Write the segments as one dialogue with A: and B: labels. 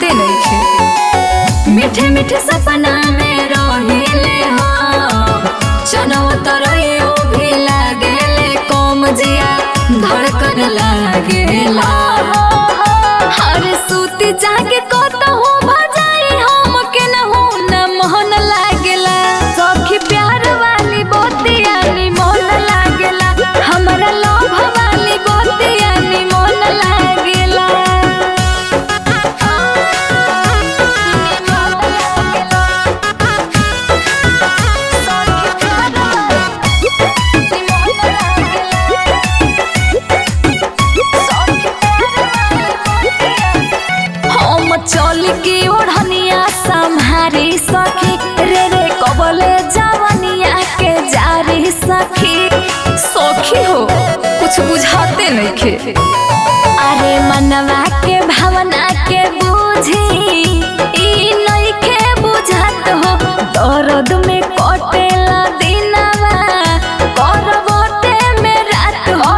A: बुझाते नइखे। मीठे मीठे सपना में रहिले हो चनौ तरयो भी लागेले कम जिया धड़कन लागेला। हर सूती जाके कतहु भजाई हम के न हो न मोहन लागेला। सखी प्यार वाली बोतिया नी मोहन लागेला हमरा लोभ वाली बोतिया नी मोहन लागेला। हम चल के ओढ़निया संहारी सखी रे रे कबले जवनिया के जारी सखी। सखी हो कुछ बुझाते नइखे। अरे मनवा के भावना के बुझी ई नइखे बुझात हो। दर्द में कटेला दिनवा करवटे में रात हो।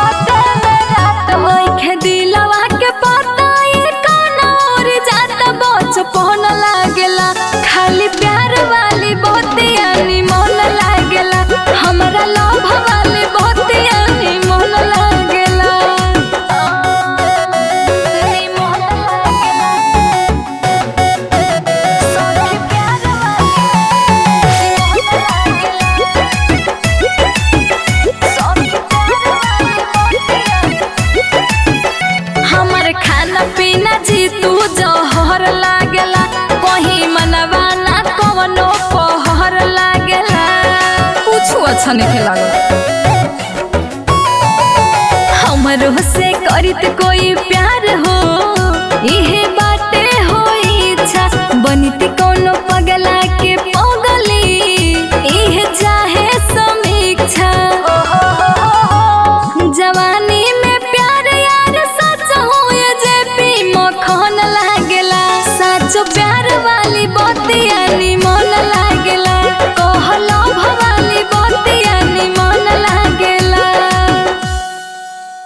A: नइखे दिलवा के पता ई कौन और जात बचपन लागेला। खाली प्यार वाली बोतिया नी मन लागेला हमरा लोभ वाली बोतिया नी मन लागेला। नी मन लागेला सखी प्यार वाली सखी प्यार वाली हमर खाना पीना जी तू जहर लागेला। कहीं मनवा ना कवनो पहर लागेला। कुछ अच्छा नहीं लागल हमरो से करित कोई प्यार हो